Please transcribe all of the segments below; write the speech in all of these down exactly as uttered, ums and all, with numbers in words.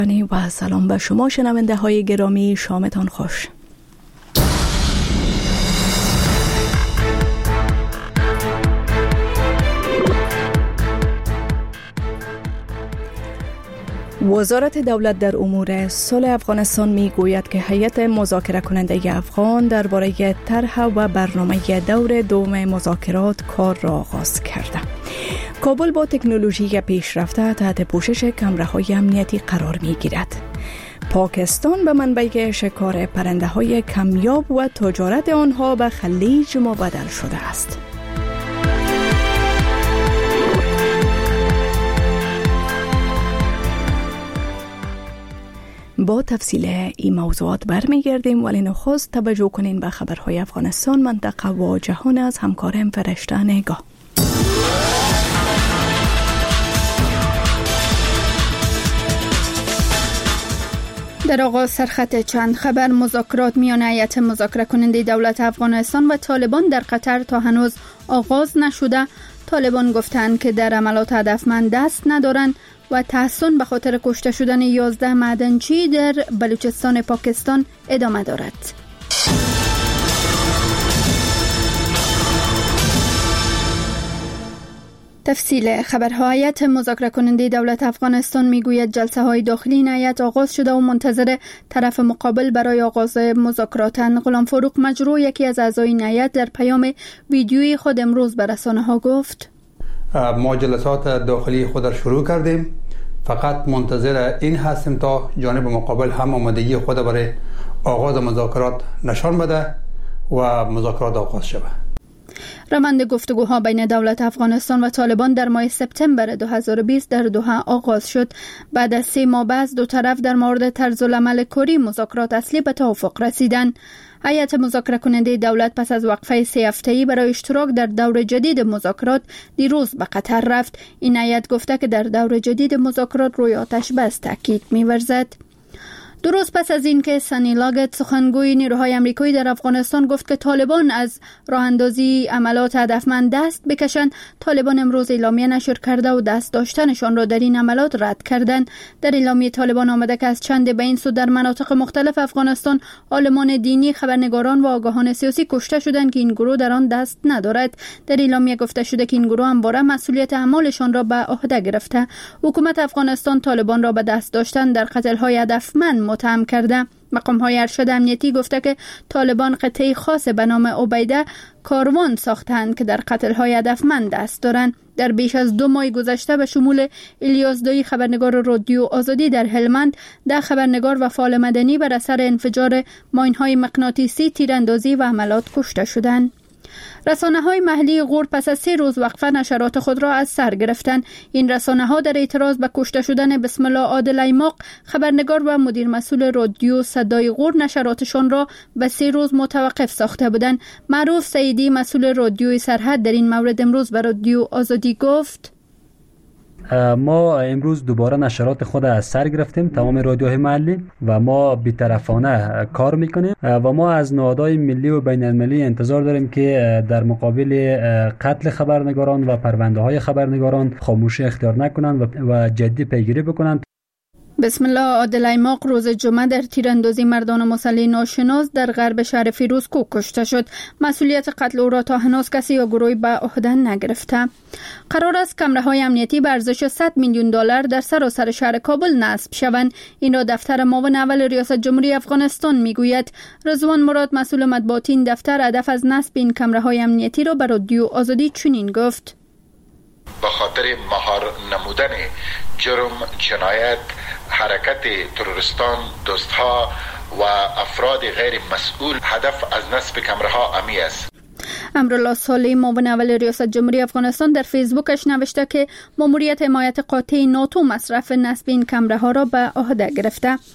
و سلام به شما شنونده های گرامی، شامتان خوش. وزارت دولت در امور صلح افغانستان می گوید که هیئت مذاکره کننده افغان درباره طرح و برنامه دور دوم مذاکرات کار را آغاز کرده. کابل با تکنولوژی پیشرفته تحت پوشش کامراهای امنیتی قرار می گیرد. پاکستان به منبع شکار پرنده های کمیاب و تجارت آنها به خلیج مبادل شده است. با تفصیل این موضوعات برمیگردیم، ولی نخست توجه کنین به خبرهای افغانستان، منطقه و جهان از همکارم فرشته نگاه. در آغاز سرخط چند خبر. مذاکرات میان هیئت مذاکره کننده دولت افغانستان و طالبان در قطر تا هنوز آغاز نشده. طالبان گفتند که در عملات هدفمند دست ندارند و تحسن به خاطر کشته شدن یازده معدنچی در بلوچستان پاکستان ادامه دارد. تفصیل خبرها. هیئت مذاکره کننده دولت افغانستان میگوید جلسه های داخلی این هیئت آغاز شده و منتظر طرف مقابل برای آغاز مذاکراتند. غلام فاروق مجروح، یکی از اعضای این هیئت، در پیام ویدیویی خود امروز به رسانه ها گفت: ما جلسات داخلی خود را شروع کردیم، فقط منتظر این هستیم تا جانب مقابل هم آمادگی خود برای آغاز مذاکرات نشان بده و مذاکرات آغاز شود. روند گفتگوها بین دولت افغانستان و طالبان در ماه سپتامبر دو هزار و بیست در دوحه آغاز شد. بعد از سه ماه بعد دو طرف در مورد طرز العمل کاری مذاکرات اصلی به توافق رسیدند. هیئت مذاکره کننده دولت پس از وقفه سه هفته‌ای برای اشتراک در دور جدید مذاکرات دیروز به قطر رفت. این هیئت گفته که در دور جدید مذاکرات روی آتش بس تاکید می‌ورزد. دو روز پس از اینکه سانی لاگت، سخنگوی نیروهای آمریکایی در افغانستان، گفت که طالبان از راه اندازی عملات هدفمند دست بکشند، طالبان امروز اعلامیه نشر کرده و دست داشتنشان را در این عملات رد کردند. در اعلامیه طالبان آمده که از چند به این سو در مناطق مختلف افغانستان عالمان دینی، خبرنگاران و آگاهان سیاسی کشته شدند که این گروه در آن دست ندارد. در اعلامیه گفته شده که این گروه همواره مسئولیت اعمالشان را به عهده گرفته. حکومت افغانستان طالبان را به دست داشتن در قتل‌های هدفمند متهم کرده. مقام‌های ارشد امنیتی گفته که طالبان قطعه خاص به نام عبیده کاروان ساختند که در قتل‌های هدفمند دست دارند. در بیش از دو ماه گذشته به شمول الیاس دایی، خبرنگار رادیو آزادی در هلمند، ده خبرنگار و فعال مدنی بر اثر انفجار ماین‌های مغناطیسی، تیراندازی و حملات کشته شدند. رسانه‌های محلی غور پس از سه روز وقفه نشرات خود را از سر گرفتند. این رسانه‌ها در اعتراض به کشته شدن بسم الله عادل ایماق، خبرنگار و مدیر مسئول رادیو صدای غور، نشراتشان را به سه روز متوقف ساخته بودند. معروف سعیدی، مسئول رادیوی سرحد، در این مورد امروز به رادیو آزادی گفت: ما امروز دوباره نشرات خود از سر گرفتیم، تمام رادیوهای محلی، و ما بی‌طرفانه کار میکنیم و ما از نهادهای ملی و بین المللی انتظار داریم که در مقابل قتل خبرنگاران و پرونده های خبرنگاران خاموشی اختیار نکنند و جدی پیگیری بکنند. بسم الله عادل ایماق روز جمعه در تیراندازی مردان مسلح ناشناس در غرب شهر فیروزکوه کشته شد. مسئولیت قتل او را تا هنوز کسی یا گروهی به عهده نگرفته. قرار است کامراهای امنیتی به ارزش صد میلیون دلار در سراسر شهر کابل نصب شوند. این را دفتر معاون اول ریاست جمهوری افغانستان میگوید. رضوان مراد، مسئول مطبوعاتی این دفتر، هدف از نصب این کامراهای امنیتی را به رادیو آزادی چنین گفت: به خاطر مهار نمودن جرم، جنایت، حرکت تروریستان، دوستها و افراد غیر مسئول، هدف از نصب کامراها امی است. امرالله صالح، معاون اول ریاست جمهوری افغانستان، در فیسبوکش نوشته که ماموریت حمایت قاطع ناتو مصرف نصب این کامراها را به عهده گرفته.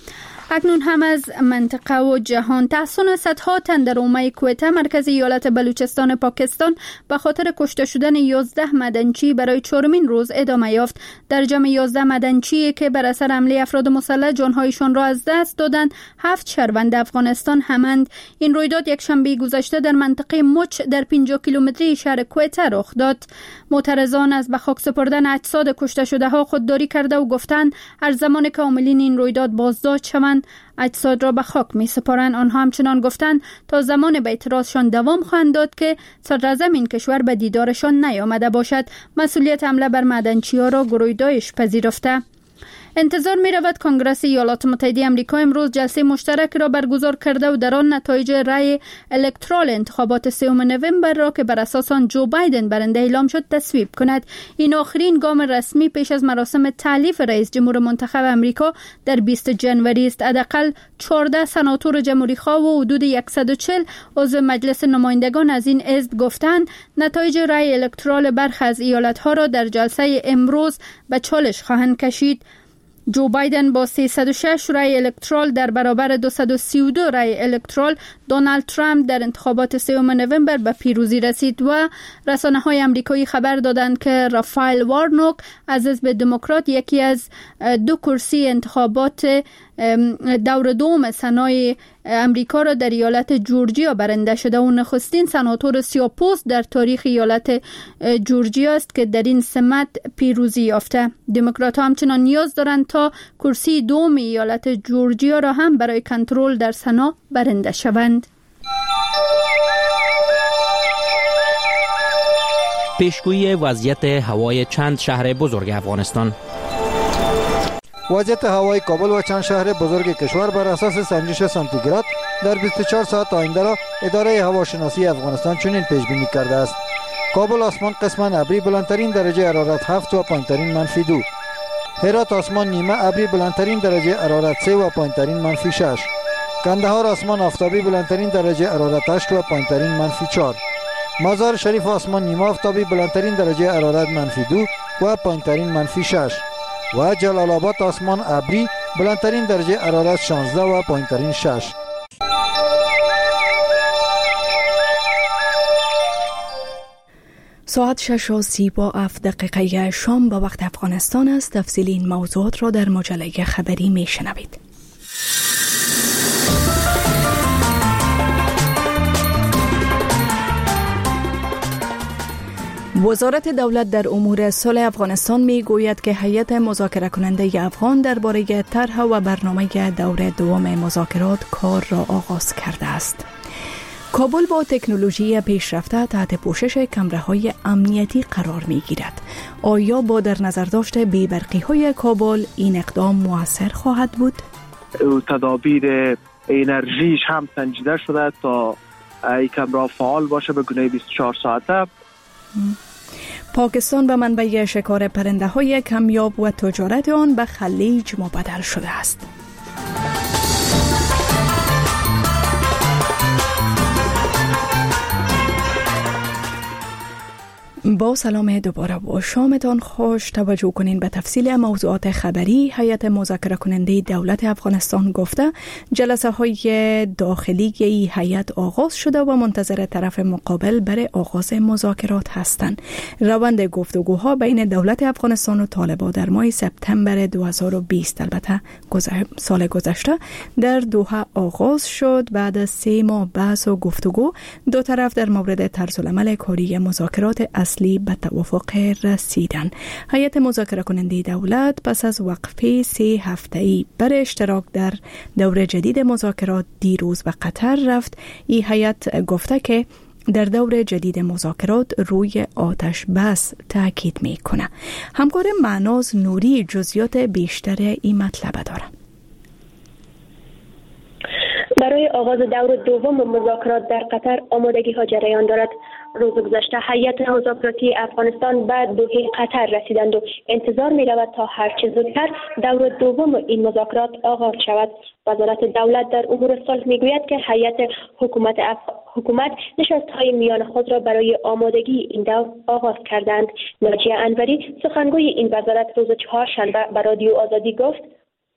اکنون هم از منطقه و جهان. تحسن صدها تن در اومه کوئته مرکز ایالت بلوچستان پاکستان به خاطر کشته شدن یازده مدنچی برای چهارمین روز ادامه یافت. در جمع یازده مدنچی که بر اثر حمله افراد مسلح جانهایشان را از دست دادند، هفت شهروند افغانستان همند. این رویداد یک شنبه گذشته در منطقه مچ در پنجاه کیلومتری شهر کوئته رخ داد. معترضان از به خاک سپردن اجساد کشته شده ها خودداری کرده و گفتند هر زمان که عاملین این رویداد بازداشت شوند اجساد را به خاک می سپارند. آنها همچنان گفتند تا زمان به اعتراضشان دوام خواهند داد که صدراعظم این کشور به دیدارشان نیامده باشد. مسئولیت حمله بر معدنچی‌ها را گروه داعش پذیرفته. انتظار می رود کنگره ایالات متحده آمریکا امروز جلسه مشترک را برگزار کرده و در آن نتایج رای الکترال انتخابات سوم نوامبر را که بر اساس آن جو بایدن برنده اعلام شد تصویب کند. این آخرین گام رسمی پیش از مراسم تعلیف رئیس جمهور منتخب آمریکا در بیست ژانویه است. حداقل چهارده سناتور جمهوری خواه و حدود صد و چهل عضو مجلس نمایندگان از این حزب گفتند نتایج رای الکترال برخی از ایالت‌ها را در جلسه امروز به چالش خواهند کشید. جو بایدن با سیصد و شش رای الکترال در برابر دویست و سی و دو رای الکترال دونالد ترامپ در انتخابات سوم نوامبر به پیروزی رسید و رسانه‌های آمریکایی خبر دادند که رافائل وارنوک از حزب دموکرات یکی از دو کرسی انتخابات دور دوم سنای امریکا را در ایالت جورجیا برنده شده و نخستین سناتور سیاه‌پوست در تاریخ ایالت جورجیا است که در این سمت پیروزی یافته. دموکرات‌ها همچنان نیاز دارند تا کرسی دوم ایالت جورجیا را هم برای کنترل در سنا برنده شوند. پیشگویی وضعیت هوای چند شهر بزرگ افغانستان. وضعیت هوای کابل و چند شهر بزرگ کشور بر اساس سنجش سانتیگراد در بیست و چهار ساعت آینده را اداره هواشناسی افغانستان چنین پیش بینی کرده است. کابل آسمان قسماً ابری، بلندترین درجه حرارت هفت و پایینترین منفی دو. هرات آسمان نیمه ابری، بلندترین درجه حرارت سه و پایینترین منفی شش. کندهار آسمان آفتابی، بلندترین درجه حرارت هشت و پایینترین منفی چهار. مزار شریف آسمان نیمه آفتابی، بلندترین درجه حرارت منفی دو و پایینترین منفی شش. و جلال آباد آسمان ابری، بلندترین درجه حرارت شانزده و پایینترین شش. ساعت شش و سی با هفت دقیقه شام با وقت افغانستان است. تفصیل این موضوعات را در مجله خبری می شنوید. وزارت دولت در امور صلح افغانستان می گوید که هیئت مذاکره کننده افغان درباره طرح و برنامه دور دوم مذاکرات کار را آغاز کرده است. کابل با تکنولوژی پیشرفته تحت پوشش کمره‌های امنیتی قرار می‌گیرد. آیا با در نظر داشت بی‌برقی‌های کابل این اقدام مؤثر خواهد بود؟ تدابیر انرژیش هم سنجیده شده تا این کمرها فعال باشه به گونه بیست و چهار ساعته. پاکستان به منبع شکار پرنده های کمیاب و تجارت آن به خلیج مبادل شده است. با سلام دوباره و شامتان خوش. توجه کنین به تفصیل موضوعات خبری. هیئت مذاکره کننده دولت افغانستان گفته جلسه های داخلی این هیئت آغاز شده و منتظر طرف مقابل برای آغاز مذاکرات هستند. روند گفتگوها بین دولت افغانستان و طالبان در ماه سپتامبر دو هزار و بیست البته سال گذشته در دوحه آغاز شد. بعد از سه ماه بحث و گفتگو دو طرف در مورد طرزالعمل کاری مذاکرات اصلی به توافق رسیدن. هیئت مذاکره کننده دولت پس از وقفه سه هفته‌ای برای اشتراک در دور جدید مذاکرات دیروز به قطر رفت. این هیئت گفته که در دور جدید مذاکرات روی آتش بس تاکید میکنه. همکار معناز نوری جزئیات بیشتر این مطلب داره. برای آغاز دور دوم مذاکرات در قطر آمادگی ها جریان دارد. روز گذشته هیئت مذاکراتی افغانستان به دوحه قطر رسیدند و انتظار می رود تا هرچه زودتر دور دوم این مذاکرات آغاز شود. وزارت دولت در امور صلح می گوید که هیئت حکومت اف... حکومت نشست های میان خود را برای آمادگی این دور آغاز کردند. ناجیه انوری سخنگوی این وزارت روز چهارشنبه به رادیو آزادی گفت: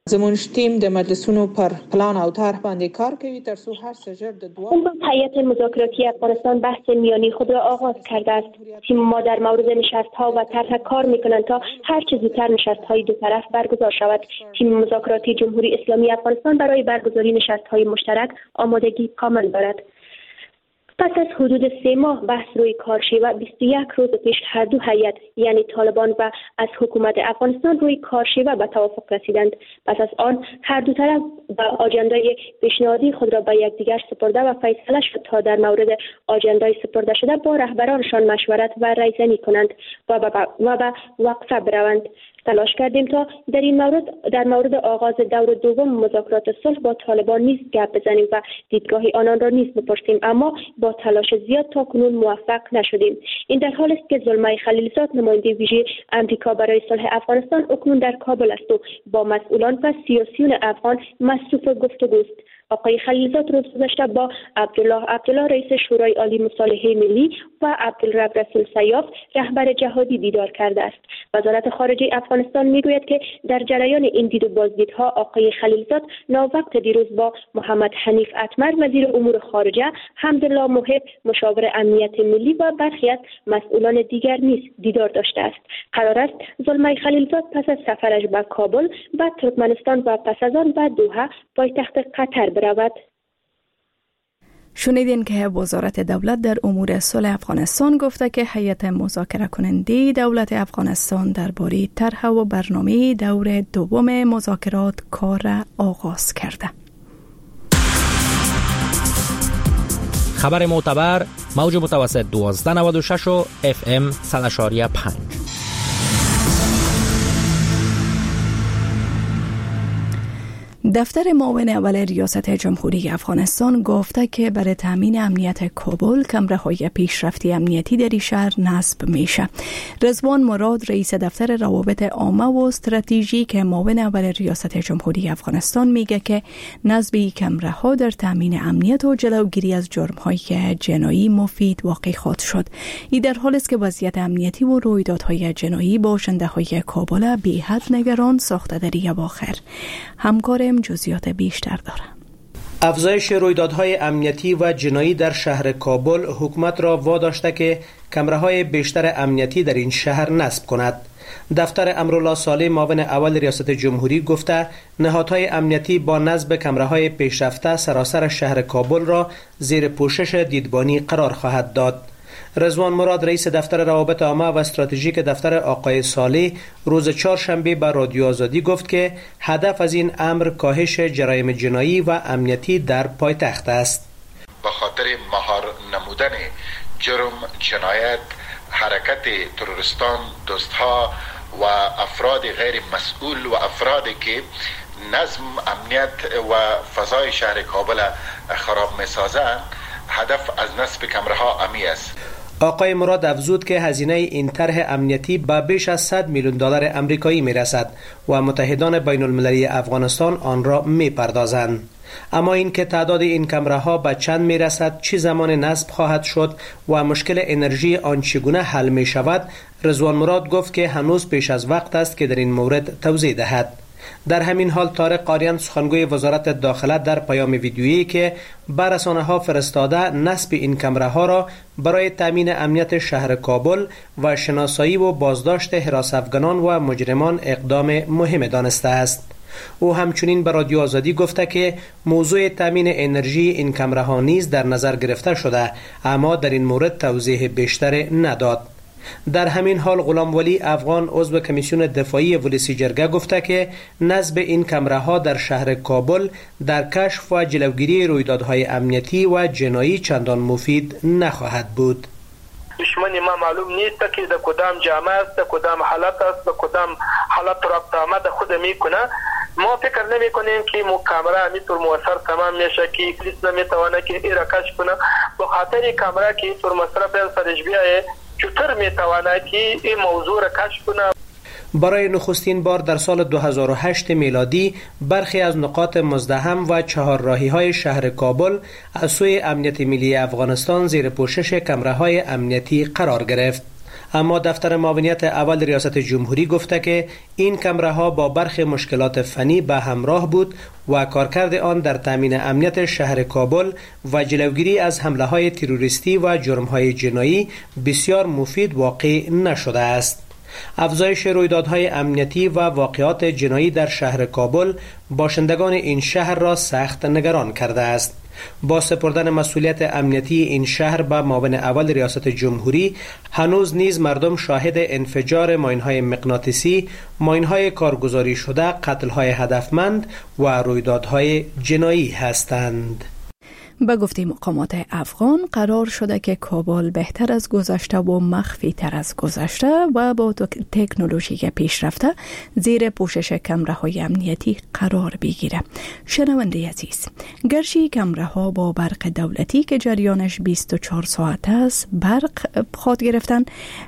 زمونږ ټیم د مجلسونو پر پلان او طرح باندې کار کوي تر څو هر څه ژر د دوام. هیئت مذاکراتی افغانستان بحث میانی خود را آغاز کرده است. تیم ما در مورد نشست‌ها و طرح کار می‌کنند تا هر چه زودتر نشست‌های دو طرف برگزار شود. تیم مذاکراتی جمهوری اسلامی افغانستان برای برگزاری نشست‌های مشترک آمادگی کامل دارد. پس از حدود سه ماه بحث روی کارشیوه بیست و یک روز پیش هر دو هیئت یعنی طالبان و از حکومت افغانستان روی کارشیوه به توافق رسیدند. پس از آن هر دو طرف با آجندای پیشنهادی خود را به یکدیگر سپرده و فیصله شد تا در مورد آجندای سپرده شده با رهبرانشان مشورت و رایزنی کنند و به و به وقفه بروند. تلاش کردیم تا در این مورد در مورد آغاز دور دوم مذاکرات صلح با طالبان نیز گپ بزنیم و دیدگاه آنان را نیز بپرسیم، اما با تلاش زیاد تا کنون موفق نشدیم. این در حالی است که زلمه خلیلزاد نماینده ویژه آمریکا برای صلح افغانستان اکنون در کابل است و با مسئولان و سیاسیون افغان مصروف گفتگوست. آقای خلیلزاد روز گذشته با عبدالله عبدالله رئیس شورای عالی مصالحه ملی و عبدالرب رسول سیاف رهبر جهادی دیدار کرده است. وزارت خارجه افغانستان میگوید که در جریان این دید و بازدیدها آقای خلیلزاد ناوقت دیروز با محمد حنیف اتمر وزیر امور خارجه، حمدالله محب مشاور امنیت ملی و برخی از مسئولان دیگر نیز دیدار داشته است. قرار است زلمه خلیلزاد پس از سفرش به کابل و ترکمنستان و پس از آن به دوحه پایتخت قطر برود. شنیدین که وزارت دولت در امور صلح افغانستان گفته که هیئت مذاکره کننده دولت افغانستان درباره طرح و برنامه دور دوم مذاکرات کار را آغاز کرده. خبر معتبر موج متوسط دوازده نود و شش و اف ام صد و پنج. دفتر معاون اول ریاست جمهوری افغانستان گفته که برای تامین امنیت کابل کمره‌های پیشرفتی امنیتی در این شهر نصب میشه. رضوان مراد رئیس دفتر روابط عامه و استراتژیک معاون اول ریاست جمهوری افغانستان میگه که نصب این کمره‌ها در تامین امنیت و جلوگیری از جرم‌های جنایی مفید واقع خواهد شد. این در حالی است که وضعیت امنیتی و رویدادهای جنایی باشنده‌های کابل بی حد نگران ساخته در این اواخر. همکارم جزئیات بیشتر داره. افزایش رویدادهای امنیتی و جنایی در شهر کابل حکومت را واداشته که کمره‌های بیشتر امنیتی در این شهر نصب کند. دفتر امرالله صالح معاون اول ریاست جمهوری گفته نهادهای امنیتی با نصب کمره‌های پیشرفته سراسر شهر کابل را زیر پوشش دیدبانی قرار خواهد داد. رضوان مراد رئیس دفتر روابط عامه و استراتژیک دفتر آقای صالح روز چهارشنبه به رادیو آزادی گفت که هدف از این امر کاهش جرایم جنایی و امنیتی در پایتخت است. به خاطر مهار نمودن جرم، جنایت، حرکت تروریستان، دزدها و افراد غیر مسئول و افرادی که نظم، امنیت و فضای شهر کابل خراب می‌سازند، هدف از نصب کمره‌ها امی است. آقای مراد افزود که هزینه این طرح امنیتی به بیش از صد میلیون دلار آمریکایی میرسد و متحدان بین المللی افغانستان آن را میپردازند. اما این که تعداد این کمره‌ها به چند میرسد، چه زمان نصب خواهد شد و مشکل انرژی آن چگونه حل می شود، رضوان مراد گفت که هنوز پیش از وقت است که در این مورد توضیح دهد. در همین حال طارق قاریان سخنگوی وزارت داخله در پیام ویدیویی که به رسانه‌ها فرستاده نصب این کمره‌ها را برای تامین امنیت شهر کابل و شناسایی و بازداشت حراس افغانان و مجرمان اقدام مهم دانسته است. او همچنین به رادیو آزادی گفته که موضوع تامین انرژی این کمره‌ها نیز در نظر گرفته شده، اما در این مورد توضیح بیشتر نداد. در همین حال غلام ولی افغان عضو کمیسیون دفاعی ولسی جرگه گفته که نصب این کمره‌ها در شهر کابل در کشف و جلوگیری رویدادهای امنیتی و جنایی چندان مفید نخواهد بود. دشمن ما معلوم نیست که در کدام جامعه است، در کدام حالت است، در کدام حالت رابطه آمد خود میکنه. ما فکر نمی کنیم که کامرا میتور موثر تمام میشه که پلیس نمیتونه که این را کشف کنه. به خاطر کامرا که اینطور مصرف سرش بیایه چطور میتواند که این موضوع را کشف کنه. برای نخستین بار در سال دو هزار و هشت میلادی برخی از نقاط مزدحم و چهارراهی‌های شهر کابل از سوی امنیت ملی افغانستان زیر پوشش کمره‌های امنیتی قرار گرفت. اما دفتر معاونیت اول ریاست جمهوری گفته که این کمره ها با برخی مشکلات فنی به همراه بود و کارکرد آن در تامین امنیت شهر کابل و جلوگیری از حمله های تروریستی و جرم های جنایی بسیار مفید واقع نشده است. افزایش رویدادهای امنیتی و واقعات جنایی در شهر کابل باشندگان این شهر را سخت نگران کرده است. با سپردن مسئولیت امنیتی این شهر به معاون اول ریاست جمهوری، هنوز نیز مردم شاهد انفجار ماین‌های مغناطیسی، ماین‌های کارگزاری شده، قتل‌های هدفمند و رویدادهای جنایی هستند. به گفته مقامات افغان قرار شده که کابل بهتر از گذشته و مخفی تر از گذشته و با تکنولوژی پیشرفته زیر پوشش کمره های امنیتی قرار بگیره. شنونده عزیز، گرچه کمره ها با برق دولتی که جریانش بیست و چهار ساعت است برق خود گرفتن،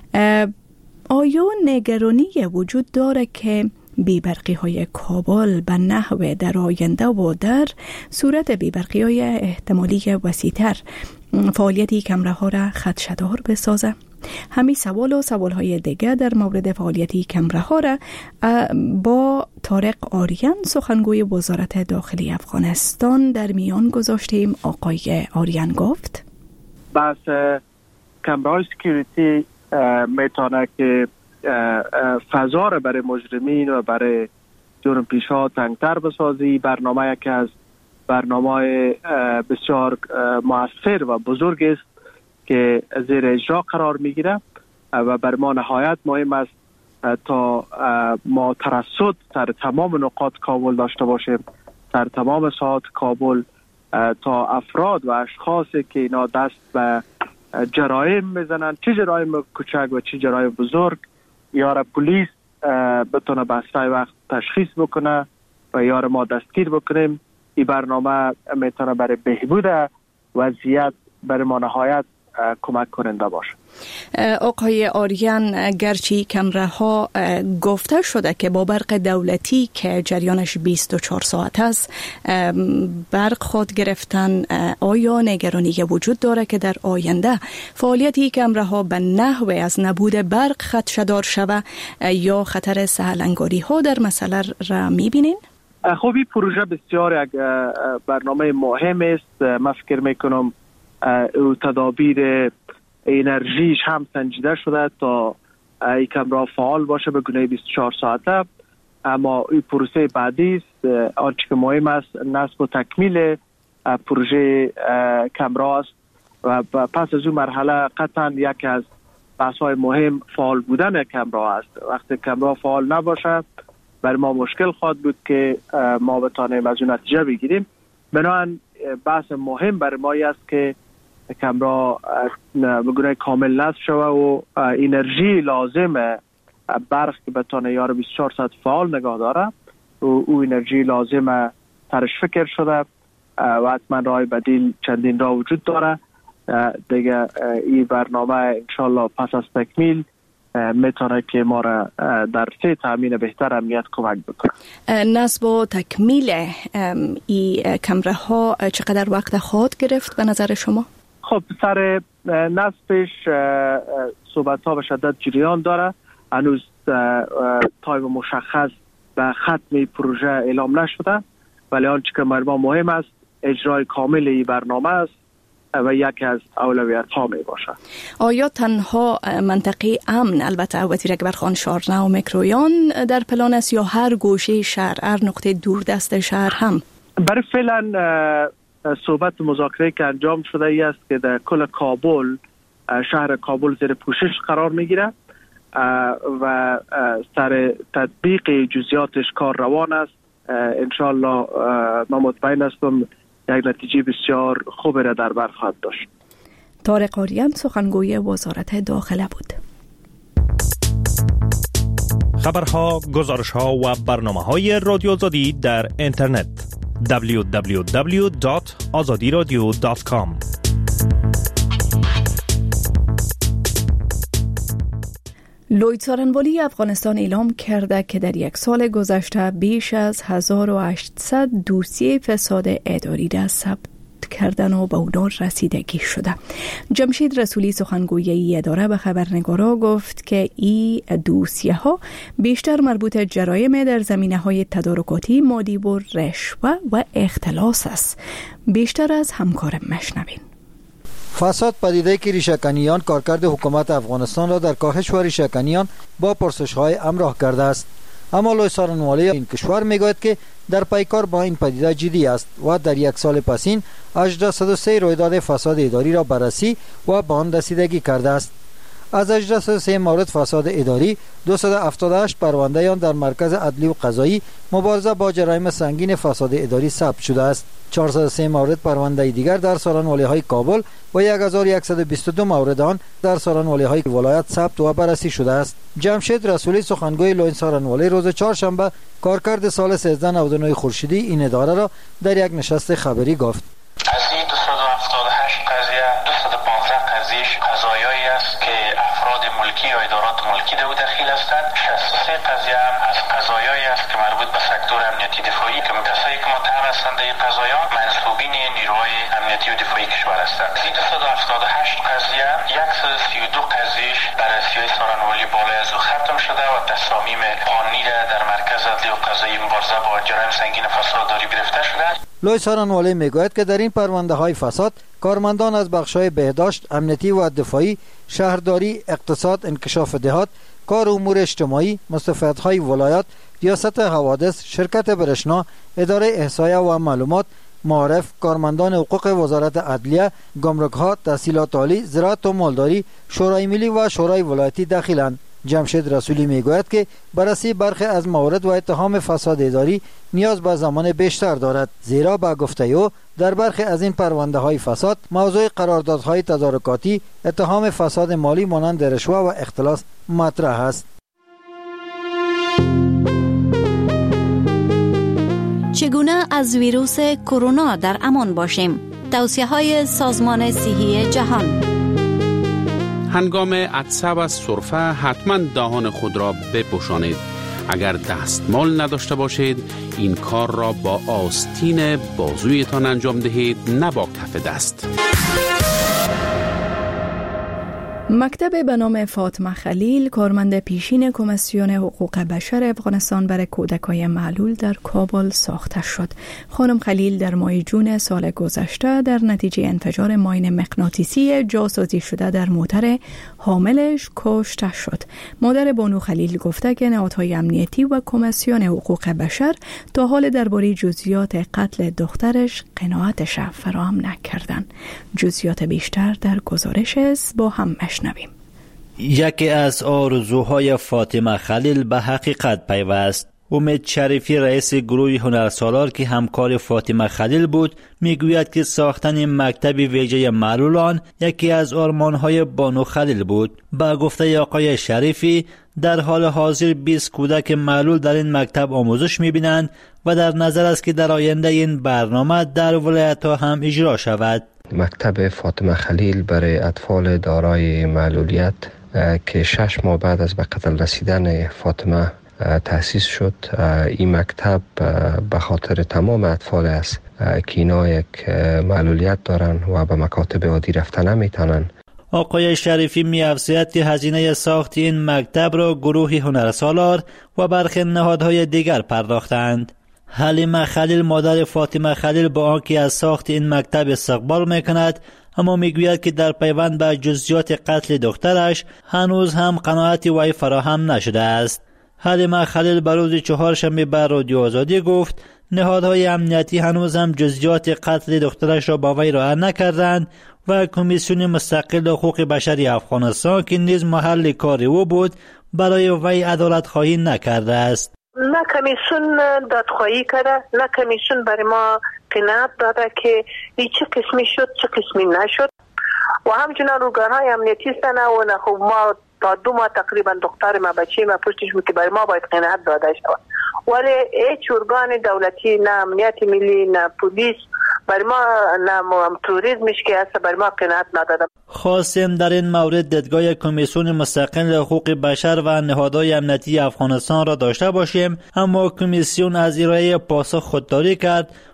آیا نگرانی وجود داره که بیبرقی های کابل به نحو در آینده و در صورت بیبرقی های احتمالی وسیع‌تر فعالیتی کمره ها را خدشه‌دار بسازه؟ همین سوال و سوال های دیگه در مورد فعالیتی کمره ها را با طارق آریان، سخنگوی وزارت داخلی افغانستان، در میان گذاشتیم. آقای آریان گفت بحث کمره های سکیوریتی میتونه که فضا را برای مجرمین و برای جرم پیشا تنگتر بسازی. برنامه یکی از برنامه بسیار مؤثر و بزرگ است که زیر اجرا قرار میگیره و بر ما نهایت مهم است تا ما ترصد در تمام نقاط کابل داشته باشیم، در تمام ساحات کابل، تا افراد و اشخاصی که اینا دست به جرایم میزنن، چه جرایم کوچک و چه جرایم بزرگ، یار پلیس بتونه به اسرع وقت تشخیص بکنه و یار ما دستگیر بکنیم. این برنامه میتونه برای بهبود وضعیت برای ما نهایت کمک کننده باشه. آقای آریان، گرچه کمره ها گفته شده که با برق دولتی که جریانش بیست و چهار ساعت است برق خود گرفتن، آیا نگرانی وجود داره که در آینده فعالیتی کمره ها به نحو از نبود برق خدشه‌دار شود یا خطر سهلنگاری ها در مسئله را میبینین؟ خب این پروژه بسیار یک برنامه مهم است. من فکر میکنم تدابیر انرژیش هم سنجیده شده تا این کمره فعال باشه به گونه بیست و چهار ساعته. اما این پروسه بعدی است. آنچه که مهم است نصب و تکمیل پروژه کمره است و پس از اون مرحله قطعا یکی از بحث‌های مهم فعال بودن کمره است. وقتی کمره فعال نباشه برای ما مشکل خواهد بود که ما بتانیم از اون نتیجه بگیریم. بنابراین بحث مهم برای ما است که کمره به گونه کامل نصب شود و انرژی لازم برق که بتانه یار بیست و چهار ساعت فعال نگاه داره و او انرژی لازم ترش فکر شده و حتما راه بدیل چندین راه وجود داره. دیگه این برنامه انشالله پس از تکمیل میتونه که ما را در سه تامین بهتر امنیت کمک بکنه. نصب و تکمیل این کمره ها چقدر وقت خواهد گرفت به نظر شما؟ خب سر نصبش صحبت ها به شدت جریان داره. هنوز تایم مشخص به ختم پروژه اعلام نشده، ولی آنچه که برای ما مهم است اجرای کامل این برنامه است و یکی از اولویت ها می باشه. آیا تنها منطقه امن، البته وزیر اکبر خان شارنه و میکرویان در پلان است یا هر گوشه شهر، هر نقطه دوردست شهر هم؟ برای فعلا صحبت مذاکره که انجام شده ای است که در کل کابل، شهر کابل زیر پوشش قرار میگیره و سر تطبیق جزئیاتش کار روان است. انشالله من مطمئن هستم یک نتیجه بسیار خوبی را در بر خواهد داشت. طارق آریان، سخنگوی وزارت داخله بود. خبرها، گزارشها و برنامه‌های رادیو آزادی در اینترنت دبلیو دبلیو دبلیو دات آزادی رادیو دات کام. لوید سارنوالی افغانستان اعلام کرده که در یک سال گذشته بیش از هزار و هشتصد دوسیه فساد اداری را ثبت کردن و به اونا رسیدگی شده. جمشید رسولی سخنگوی اداره به خبرنگارا گفت که این دوسیه ها بیشتر مربوط جرایم در زمینه های تدارکاتی، مادی و رشوه و اختلاس است. بیشتر از همکارم مشنوین. فساد پدیده که ریشه‌کنیان کارکرد حکومت افغانستان را در کاهش و ریشه‌کنیان با پرسش‌های همراه کرده است. اما لوی سارنوالی این کشور میگوید که در پیکار با این پدیده جدی است و در یک سال پسین هجده و سه رویداد فساد اداری را بررسی و به آن رسیدگی کرده است. از هجده و سه مورد فساد اداری، دویست و هفتاد و هشت پرونده آن در مرکز عدلی و قضایی مبارزه با جرایم سنگین فساد اداری ثبت شده است. چهارصد و سه مورد پرونده دیگر در سارنوالی‌های کابل و هزار و صد و بیست و دو مورد آن در سارنوالی‌های ولایت ثبت و بررسی شده است. جمشید رسولی سخنگوی لوین سارنوالی روز چهارشنبه کارکرد سال سیزده و نود و نه خورشیدی این اداره را در یک نشست خبری گفت. از این دویست و هفتاد و هشت قضیه دویست و پانزده قضیه قضایایی است که افراد ملکی یا ادارات ملکی در داخل هستند. شصت و سه قضیه هم از قضایایی است که مربوط به سکتور امنیتی دفاعی که کسایی که متهم هستند در این قضایا منصوبین نیروهای امنیتی و دفاعی کشور هستند. از این دویست و هفتاد و هشت قضیه صد و سی و دو قضیه بررسی‌های سارنوالی بالای از او ختم شده و تصامیم قانونی در مرکز عدلی و قضایی مبارزه با جرایم سنگین فساد اداری گرفته شده. لوی سارنوالی میگوید که در این پرونده های فساد کارمندان از بخش‌های بهداشت، امنیتی و دفاعی، شهرداری، اقتصاد، انکشاف دهات، کار امور اجتماعی، مستفیدهای ولایات، ریاست حوادث، شرکت برشنا، اداره احصایه و معلومات، معارف، کارمندان حقوق وزارت عدلیه، گمرک‌ها، تحصیلات عالی، زراعت و مالداری، شورای ملی و شورای ولایتی داخلند. جمشید رسولی میگوید که بررسی برخی از موارد و اتهام فساد اداری نیاز به زمان بیشتر دارد، زیرا به گفته او در برخی از این پرونده های فساد موضوع قراردادهای تدارکاتی، اتهام فساد مالی مانند رشوه و اختلاس مطرح است. چگونه از ویروس کرونا در امان باشیم؟ توصیه های سازمان صحی جهان. هنگام عطسه و سرفه حتما دهان خود را بپوشانید. اگر دستمال نداشته باشید این کار را با آستین بازویتان انجام دهید، نه با کف دست. مکتب به نام فاطمه خلیل، کارمند پیشین کمیسیون حقوق بشر افغانستان برای کودکان معلول در کابل ساخته شد. خانم خلیل در ماه جون سال گذشته در نتیجه انفجار ماین مغناطیسی جاسازی شده در موتر حاملش کشته شد. مادر بانو خلیل گفته که نهادهای امنیتی و کمیسیون حقوق بشر تا حال درباره جزئیات قتل دخترش قناعتش فراهم نکردند. جزئیات بیشتر در گزارش است، با هم مشنویم. یکی از آرزوهای فاطمه خلیل به حقیقت پیوست. امید شریفی، رئیس گروه هنرسالار که همکار فاطمه خلیل بود، میگوید که ساختن مکتب ویژه معلولان یکی از آرمانهای بانو خلیل بود. با گفته آقای شریفی در حال حاضر بیست کودک معلول در این مکتب آموزش میبینند و در نظر است که در آینده این برنامه در ولایت‌ها هم اجرا شود. مکتب فاطمه خلیل برای اطفال دارای معلولیت که شش ماه بعد از به قتل رسیدن فاطمه تأسیس شد، این مکتب به خاطر تمام اطفال است که اینا یک معلولیت دارن و به مکاتب عادی رفتن نمیتونن. آقای شریفی می‌افزاید که هزینه ساخت این مکتب را گروه هنرسالار و برخی نهادهای دیگر پرداختند. حلیمه خلیل، مادر فاطمه خلیل، با آنکه از ساخت این مکتب استقبال میکند، اما میگوید که در پیوند به جزئیات قتل دخترش هنوز هم قناعت وی فراهم نشده است. حلیمه خلیل بر روز چهارشنبه به رادیو آزادی گفت نهادهای امنیتی هنوز هم جزئیات قتل دخترش را با وی ارائه نکردند و کمیسیون مستقل حقوق بشری افغانستان که نیز محل کار او بود برای وی عدالت خواهی نکرده است. نه کمیسیون دادخواهی کرده، نه کمیسیون برای ما قناعت داده که این چه قسمی شد چه قسمی نشد و همچنین ارگان‌های امنیتی هستند و نه خب ما تا دو ماه تقریبا دختر ما بچه ما پشتش بود که برای ما باید قناعت داده شود، ولی هیچ ارگان دولتی، نه امنیت ملی، نه پلیس برای ما، نه توریسمش که هست برای ما قناعت نداده. خواستیم در این مورد دیدگاه کمیسیون مستقل حقوق بشر و نهادهای امنیتی افغانستان را داشته باشیم، اما کمیسیون از ارائه پاسخ خودداری کرد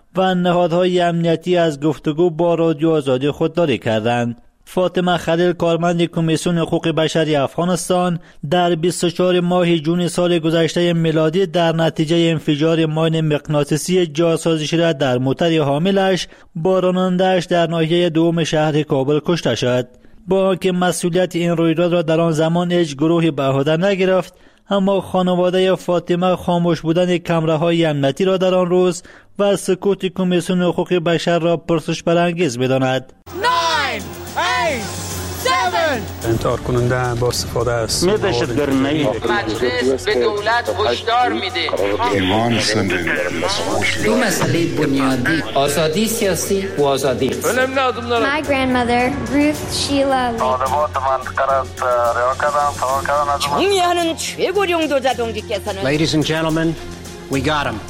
و نهادهای امنیتی از گفتگو با رادیو آزادی خودداری کردند. فاطمه خلیل کارمند کمیسیون حقوق بشری افغانستان در بیست و چهارم ماه جون سال گذشته میلادی در نتیجه انفجار ماین مغناطیسی جاسازی شده در موتر حاملش با راننده‌اش در ناحیه دوم شهر کابل کشته شد. با آنکه مسئولیت این رویداد را در آن زمان هیچ گروهی به عهده نگرفت، اما خانواده فاطمه خاموش بودن کمره‌های امنیتی را در آن روز و سکوت کمیسیون حقوق بشر را پرسش برانگیز می‌داند. انتحار کننده با استفاده از دهشتگردی مجلس به دولت هشدار میده دو مسئله بنیادی آزادی سیاسی و آزادی My grandmother Ruth Sheila 정의하는 최고령 도자동지께서는 Ladies and gentlemen, we got him.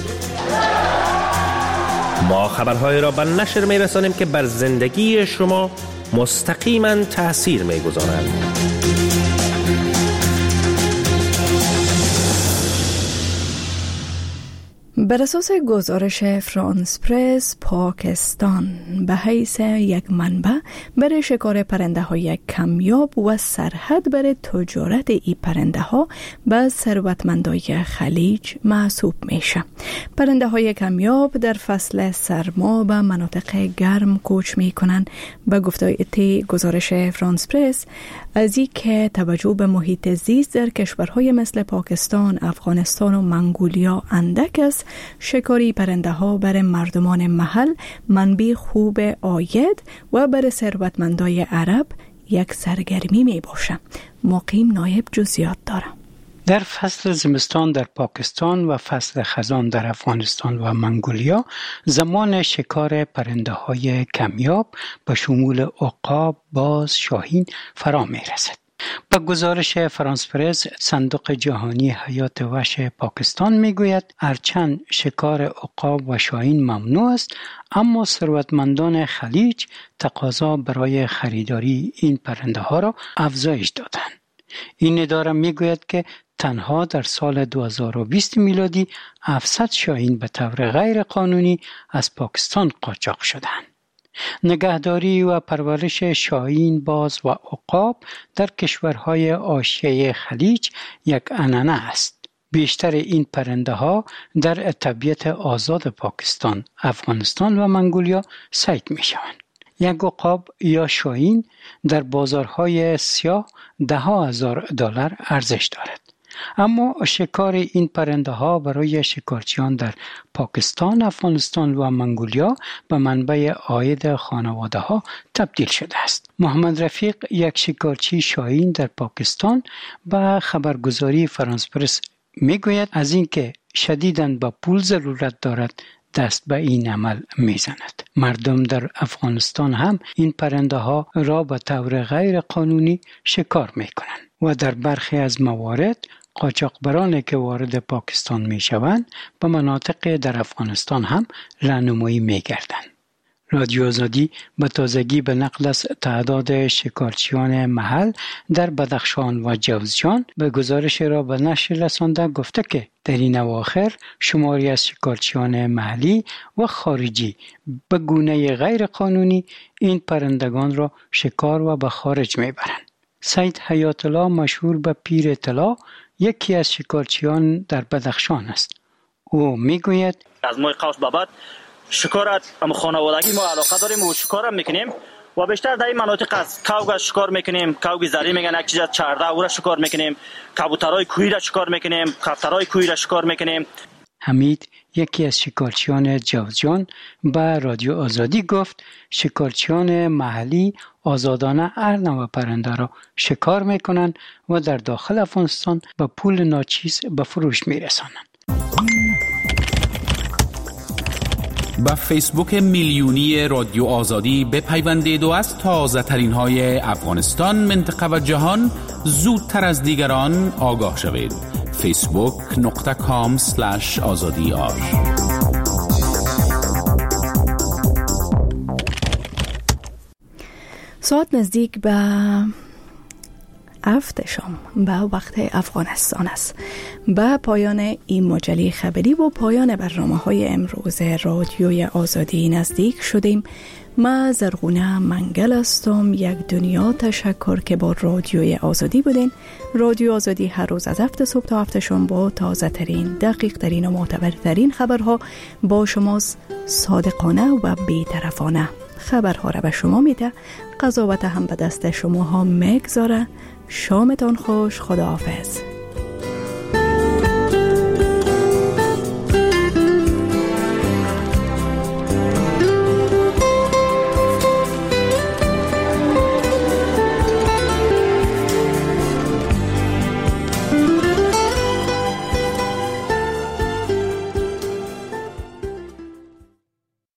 ما خبرهای را به نشر می‌رسانیم که بر زندگی شما مستقیما تأثیر می‌گذارند. بر اساس گزارش فرانس پرس، پاکستان به حیث یک منبع برای شکار پرنده های کمیاب و سرحد برای تجارت ای پرنده ها به ثروتمندای خلیج محسوب میشه. پرنده های کمیاب در فصل سرما به مناطق گرم کوچ میکنن. به گفته گزارش فرانس پرس، از این که توجه به محیط زیست در کشورهای مثل پاکستان، افغانستان و منگولیا اندک است، شکاری پرنده ها برای مردمان محل منبع خوب عاید و برای ثروتمندای عرب یک سرگرمی می باشه. مقیم نایب جزئیات داره. در فصل زمستان در پاکستان و فصل خزان در افغانستان و منگولیا زمان شکار پرنده های کمیاب به شمول عقاب، باز، شاهین فرا می رسد. با گزارش فرانس پرس، صندوق جهانی حیات وحش پاکستان میگوید هرچند شکار عقاب و شاهین ممنوع است، اما ثروتمندان خلیج تقاضا برای خریداری این پرنده ها را افزایش دادند. این اداره میگوید که تنها در سال دو هزار و بیست میلادی هفتصد شاهین به طور غیر قانونی از پاکستان قاچاق شدند. نگهداری و پرورش شاهین، باز و عقاب در کشورهای حاشیه خلیج یک عنعنه است. بیشتر این پرنده ها در طبیعت آزاد پاکستان، افغانستان و منگولیا صید می شوند. یک عقاب یا شاهین در بازارهای سیاه ده ها هزار دلار ارزش دارد. اما شکار این پرنده ها برای شکارچیان در پاکستان، افغانستان و منگولیا به منبع عاید خانواده ها تبدیل شده است. محمد رفیق، یک شکارچی شاهین در پاکستان، به خبرگزاری فرانس پرس میگوید از اینکه شدیداً با پول ضرورت دارد دست به این عمل میزند. مردم در افغانستان هم این پرنده ها را به طور غیر قانونی شکار میکنند و در برخی از موارد قاچاقبرانی که وارد پاکستان میشوند به مناطق در افغانستان هم راهنمایی میگردند. رادیو آزادی به تازگی به نقل از تعداد شکارچیان محل در بدخشان و جوزجان به گزارش را به نشر رسانده گفته که در این اواخر شماری از شکارچیان محلی و خارجی به گونه غیر قانونی این پرندگان را شکار و به خارج میبرند. سید حیات الله، مشهور به پیر طلا، یکی از شکارچیان در بدخشان است. او میگوید از ماه قوس به بعد شکار هم خانوادگی ما علاقه داریم و شکار هم میکنیم و بیشتر در این مناطق از کاوگ شکار میکنیم. کاوگ زری میگن یک چیز چرده، او را شکار میکنیم. کبوترای کوهی را شکار میکنیم. کفترای کوهی را شکار میکنیم. حمید، یکی از شکارچیان جوزجان، به رادیو آزادی گفت شکارچیان محلی آزادانه هر نوع پرنده را شکار میکنند و در داخل افغانستان به پول ناچیز به فروش میرسانند. با فیسبوک میلیونی رادیو آزادی بپیوندید و از تازه ترین های افغانستان، منطقه و جهان زودتر از دیگران آگاه شوید. فیسبوک نقطه کام سلش آزادی آر. ساعت نزدیک به هفت شام به وقت افغانستان است. به پایان این مجله خبری و پایان برنامه های امروز رادیوی آزادی نزدیک شدیم. ما زرغونه منگل هستم. یک دنیا تشکر که با رادیوی آزادی بودین. رادیو آزادی هر روز از هفت صبح تا هفت شام با تازه ترین، دقیق ترین و معتبرترین خبرها با شما صادقانه و بی‌طرفانه خبرها را به شما میده. قضاوت هم به دست شما ها میگذاره. شامتان خوش. خداحافظ.